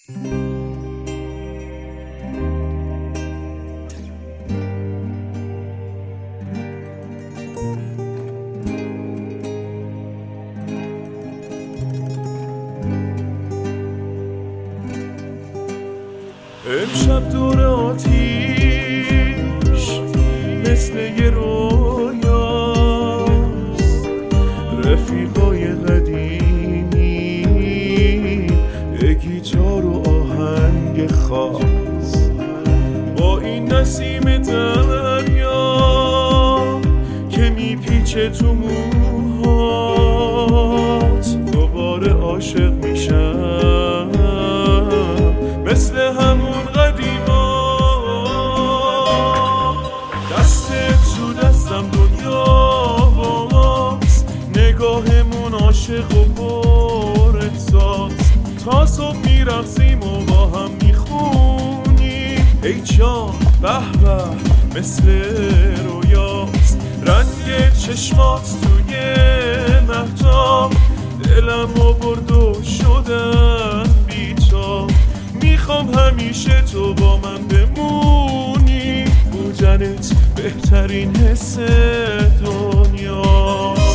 امشب دور آتیش مثل یه رویاست، رفیقای قدیمی یه گیتار و آهنگ خاص، با این نسیم دریا که میپیچه تو موهات، دوباره عاشق میشم مثل همون قدیما. دستت تو دستم دنیا باست، نگاهمون عاشق و پر احساس، تا صبح میرقصیم و با هم میخونیم ای جان به به مثل رویاست. رنگ چشمات توی مهتاب دلمو برد و شدم بی‌تاب، میخوام همیشه تو با من بمونی، بودنت بهترین حس دنیاست.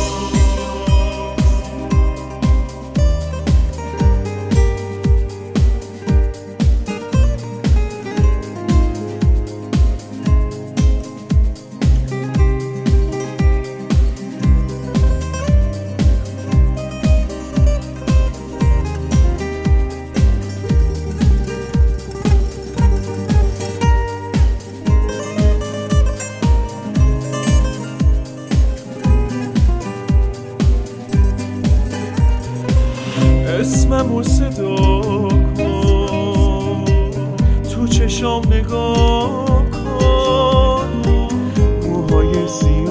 اسممو صدا کن، تو چشام نگاه کن، موهای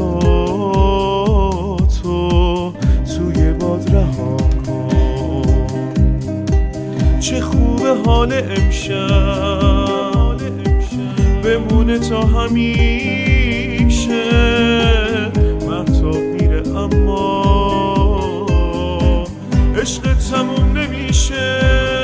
سیاه‌تو توی باد رها کن. چه خوبه حال امشب بمونه تا همیشه، مهتاب میره اما عشق تموم نمیشه.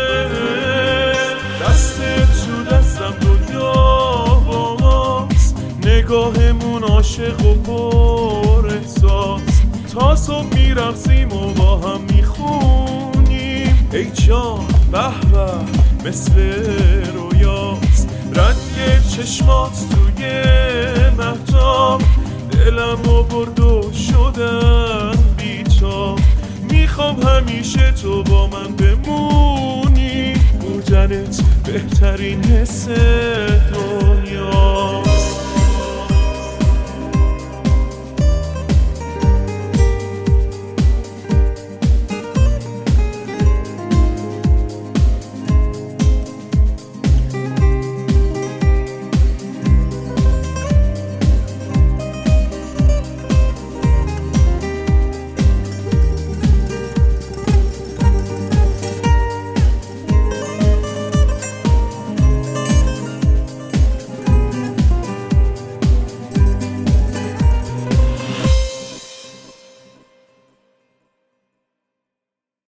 دستت تو دستم دنیا باست، نگاهمون عاشق و پر احساس، تا صبح میرقصیم و با هم میخونیم ای جان به به مثل رویاست. رنگ چشمات توی مهتاب دلمو برد و شدم بی‌تاب، میخوام همیشه تو با من بمونی، بودنت بهترین حس دنیا.